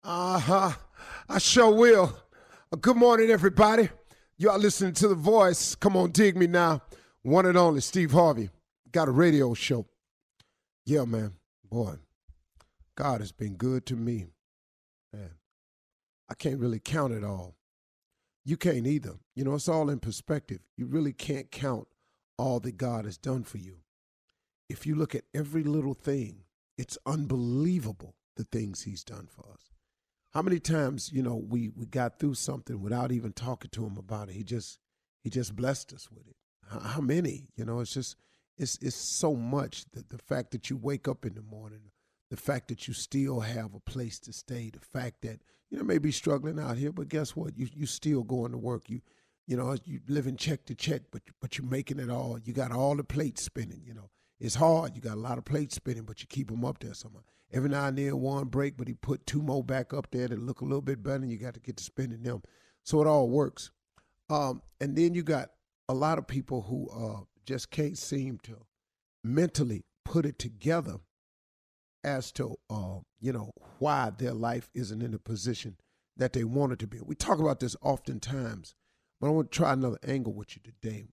Uh-huh. I sure will. Good morning, everybody. You are listening to The Voice. Come on, dig me now. One and only Steve Harvey. Got a radio show. Yeah, man. Boy, God has been good to me. Man, I can't really count it all. You can't either. You know, it's all in perspective. You really can't count all that God has done for you. If you look at every little thing, it's unbelievable the things he's done for us. How many times, we got through something without even talking to him about it? He just blessed us with it. How many? It's so much that the fact that you wake up in the morning, the fact that you still have a place to stay, the fact that may be struggling out here, but guess what? You still going to work. You living check to check, but you're making it all. You got all the plates spinning. It's hard. You got a lot of plates spinning, but you keep them up there somehow. Every now and then one break, but he put two more back up there that look a little bit better, and you got to get to spending them. So it all works. And then you got a lot of people who just can't seem to mentally put it together as to, why their life isn't in the position that they want it to be. We talk about this oftentimes, but I want to try another angle with you today.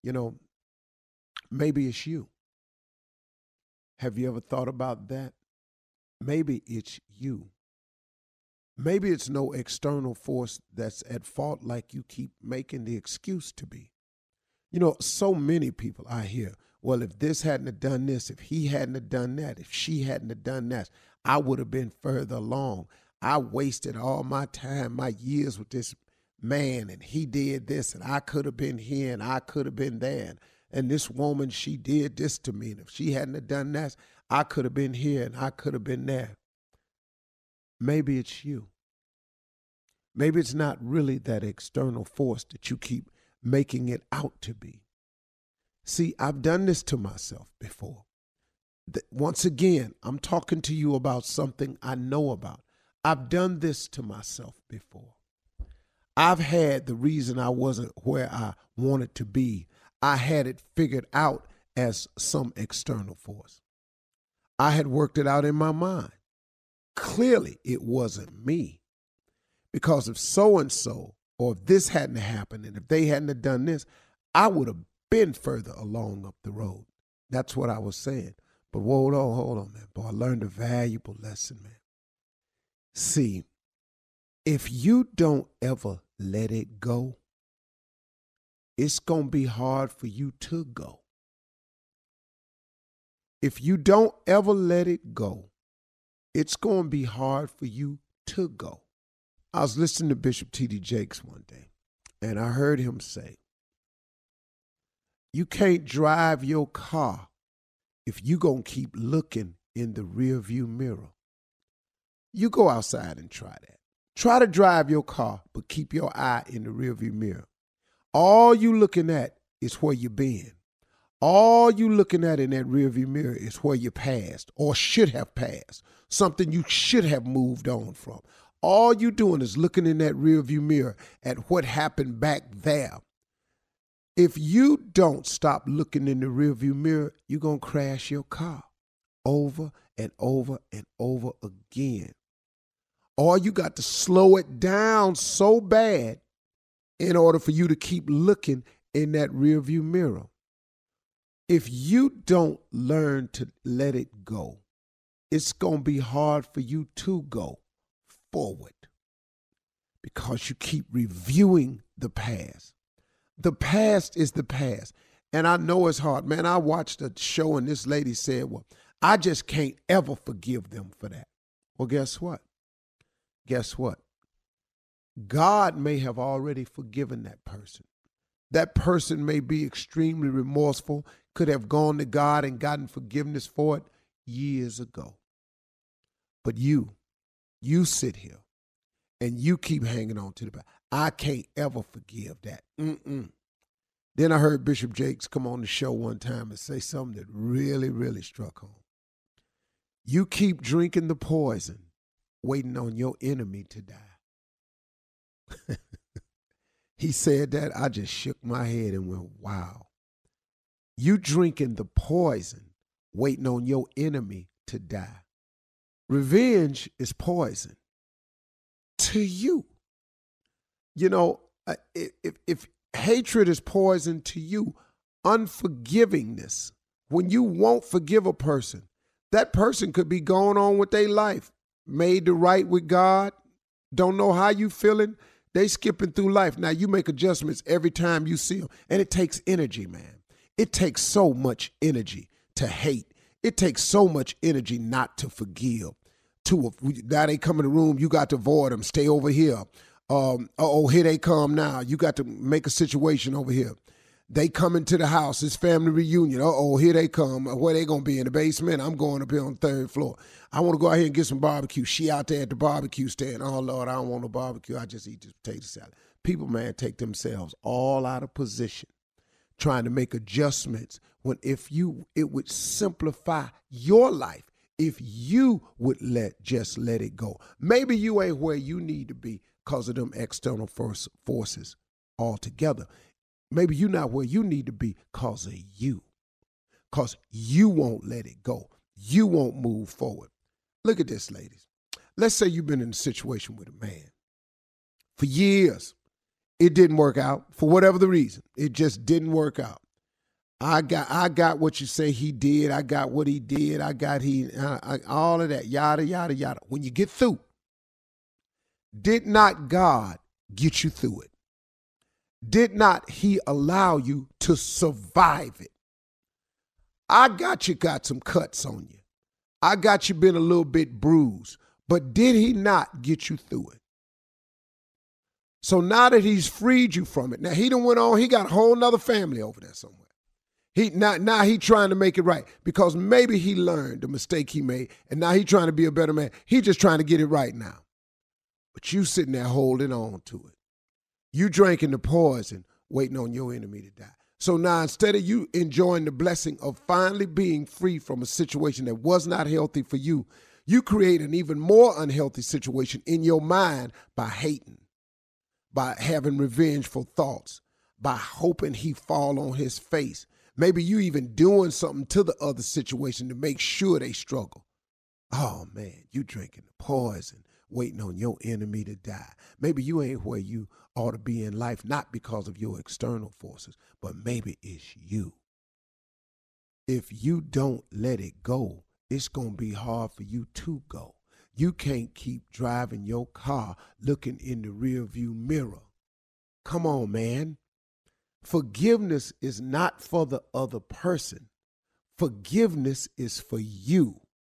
Maybe it's you. Have you ever thought about that? Maybe it's you. Maybe it's no external force that's at fault like you keep making the excuse to be. So many people I hear, well, if this hadn't have done this, if he hadn't have done that, if she hadn't have done that, I would have been further along. I wasted all my time, my years with this man, and he did this, and I could have been here, and I could have been there. And this woman, she did this to me, and if she hadn't have done that, I could have been here, and I could have been there. Maybe it's you. Maybe it's not really that external force that you keep making it out to be. See, I've done this to myself before. Once again, I'm talking to you about something I know about. I've done this to myself before. I've had the reason I wasn't where I wanted to be. I had it figured out as some external force. I had worked it out in my mind. Clearly, it wasn't me. Because if so-and-so, or if this hadn't happened, and if they hadn't have done this, I would have been further along up the road. That's what I was saying. But hold on, man. Boy, I learned a valuable lesson, man. See, if you don't ever let it go, it's going to be hard for you to go. If you don't ever let it go, it's going to be hard for you to go. I was listening to Bishop T.D. Jakes one day, and I heard him say, you can't drive your car if you going to keep looking in the rearview mirror. You go outside and try that. Try to drive your car, but keep your eye in the rearview mirror. All you looking at is where you been. All you looking at in that rearview mirror is where you passed or should have passed, something you should have moved on from. All you doing is looking in that rearview mirror at what happened back there. If you don't stop looking in the rearview mirror, you're going to crash your car over and over and over again. Or you got to slow it down so bad in order for you to keep looking in that rearview mirror. If you don't learn to let it go, it's going to be hard for you to go forward because you keep reviewing the past. The past is the past. And I know it's hard. Man, I watched a show and this lady said, well, I just can't ever forgive them for that. Well, guess what? Guess what? God may have already forgiven that person. That person may be extremely remorseful, could have gone to God and gotten forgiveness for it years ago. But you sit here and you keep hanging on to the past. I can't ever forgive that. Then I heard Bishop Jakes come on the show one time and say something that really, really struck home. You keep drinking the poison, waiting on your enemy to die. He said that, I just shook my head and went, wow. You drinking the poison, waiting on your enemy to die. Revenge is poison. to you. You know, if hatred is poison to you, unforgivingness, when you won't forgive a person, that person could be going on with their life, made to right with God, don't know how you feeling, they skipping through life. Now, you make adjustments every time you see them, and it takes energy, man. It takes so much energy to hate. It takes so much energy not to forgive. Now they come in the room, you got to avoid them, stay over here. Here they come now. You got to make a situation over here. They come into the house, it's family reunion. Here they come. Where they going to be, in the basement? I'm going up here on the third floor. I want to go out here and get some barbecue. She out there at the barbecue stand. Oh, Lord, I don't want no barbecue. I just eat this potato salad. People, man, take themselves all out of position trying to make adjustments when it would simplify your life if you would just let it go. Maybe you ain't where you need to be because of them external forces altogether. Maybe you're not where you need to be because of you. Because you won't let it go. You won't move forward. Look at this, ladies. Let's say you've been in a situation with a man for years. It didn't work out for whatever the reason. It just didn't work out. I got what you say he did. I got what he did. All of that, yada, yada, yada. When you get through, did not God get you through it? Did not he allow you to survive it? I got you got some cuts on you. I got you been a little bit bruised, but did he not get you through it? So now that he's freed you from it, now he done went on, he got a whole nother family over there somewhere. Now he trying to make it right because maybe he learned the mistake he made and now he trying to be a better man. He just trying to get it right now. But you sitting there holding on to it. You drinking the poison, waiting on your enemy to die. So now instead of you enjoying the blessing of finally being free from a situation that was not healthy for you, you create an even more unhealthy situation in your mind by hating, by having revengeful thoughts, by hoping he fall on his face. Maybe you even doing something to the other situation to make sure they struggle. Oh, man, you drinking the poison, waiting on your enemy to die. Maybe you ain't where you ought to be in life, not because of your external forces, but maybe it's you. If you don't let it go, it's going to be hard for you to go. You can't keep driving your car looking in the rearview mirror. Come on, man. Forgiveness is not for the other person. Forgiveness is for you.